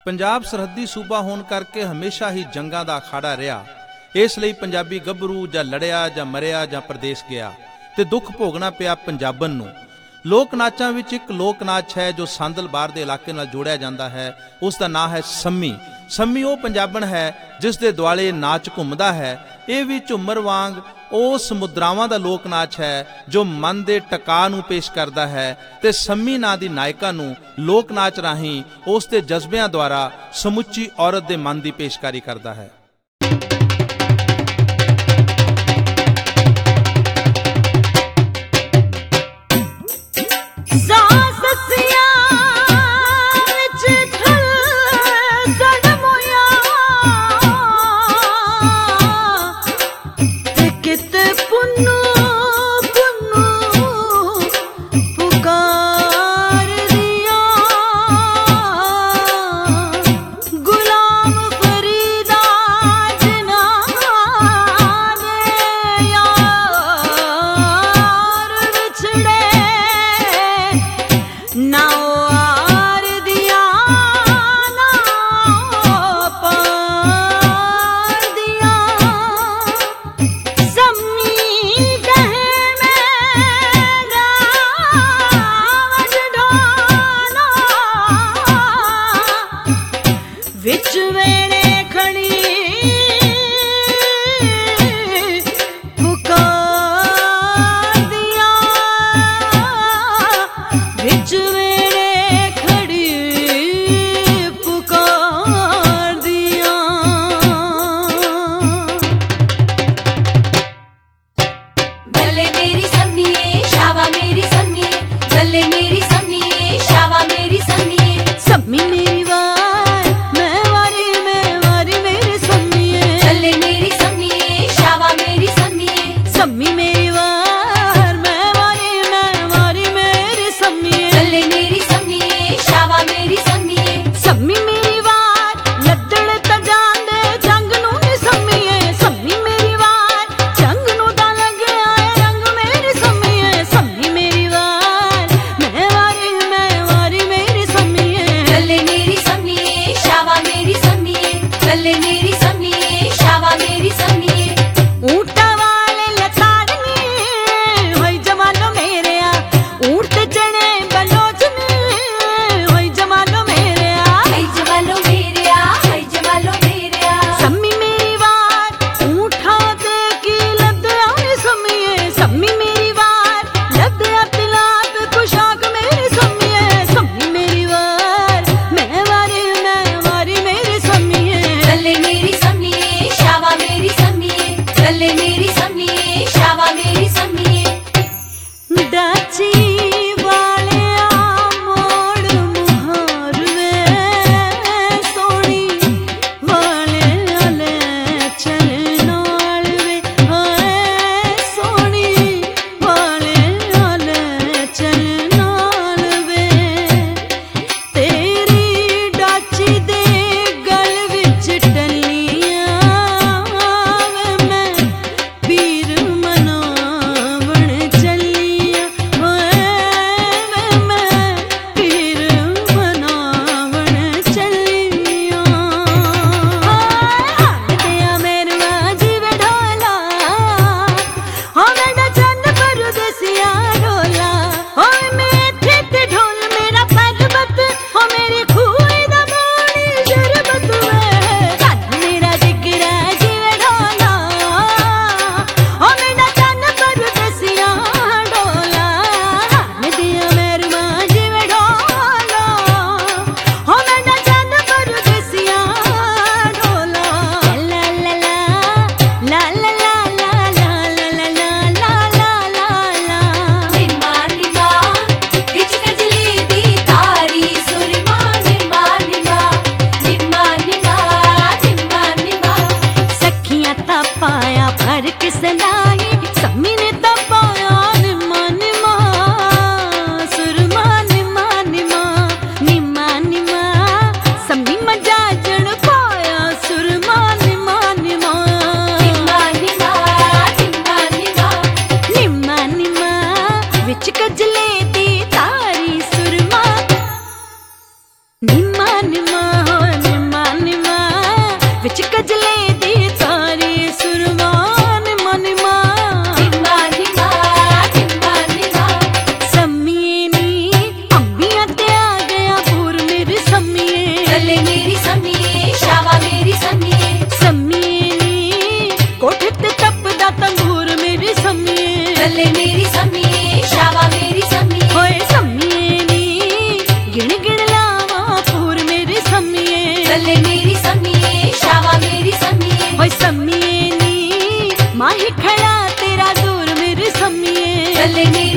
ਪੰਜਾਬ ਸਰਹੱਦੀ ਸੂਬਾ ਹੋਣ ਕਰਕੇ ਹਮੇਸ਼ਾ ਹੀ ਜੰਗਾਂ ਦਾ ਅਖਾੜਾ ਰਿਹਾ। ਇਸ ਲਈ ਪੰਜਾਬੀ ਗੱਭਰੂ ਜਾਂ ਲੜਿਆ ਜਾਂ ਮਰਿਆ ਜਾਂ ਪ੍ਰਦੇਸ਼ ਗਿਆ ਤੇ ਦੁੱਖ ਭੋਗਣਾ ਪਿਆ ਪੰਜਾਬਣ ਨੂੰ। ਲੋਕ ਨਾਚਾਂ ਵਿੱਚ ਇੱਕ ਲੋਕ ਨਾਚ ਹੈ ਜੋ ਸੰਦਲਬਾਰ ਦੇ ਇਲਾਕੇ ਨਾਲ ਜੋੜਿਆ ਜਾਂਦਾ ਹੈ। ਉਸ ਦਾ ਨਾਂ ਹੈ ਸੰਮੀ। ਸੰਮੀ ਉਹ ਪੰਜਾਬਣ ਹੈ ਜਿਸ ਦੇ ਦੁਆਲੇ ਨਾਚ ਘੁੰਮਦਾ ਹੈ। ਇਹ ਵੀ ਝੁੰਮਰ ਵਾਂਗ ਉਸ ਮੁਦਰਾਵਾਂ ਦਾ ਲੋਕ ਨਾਚ ਹੈ ਜੋ ਮਨ ਦੇ ਟਿਕਾ ਨੂੰ ਪੇਸ਼ ਕਰਦਾ ਹੈ ਤੇ ਸੰਮੀ ਨਾਂ ਦੀ ਨਾਇਕਾ ਨੂੰ ਲੋਕ ਨਾਚ ਰਾਹੀਂ ਉਸ ਦੇ ਜਜ਼ਬਿਆਂ ਦੁਆਰਾ ਸਮੁੱਚੀ ਔਰਤ ਦੇ ਮਨ ਦੀ ਪੇਸ਼ਕਾਰੀ ਕਰਦਾ ਹੈ। संमी मेरी वार मैं वारी में बिच गजले दी तारी सुरमान मन मां निमा निमा निमा निमा सम्मिए नी अंबियां ते आ गया पूर मेरी सम्मिए चले मेरी सम्मिए शावा मेरी सम्मिए सम्मिए नी कोठे ते तपदा तंदूर मेरी सम्मिए चले मेरी सम्मिए शावा मेरी सम्मिए होए सम्मिए नी गिण गिण लावा पूर मेरी सम्मिए चले मेरी सम्मिए शावा मेरी सम्मिए होए सम्मिए नी माही खड़ा तेरा दूर मेरी सम्मिए चले मेरी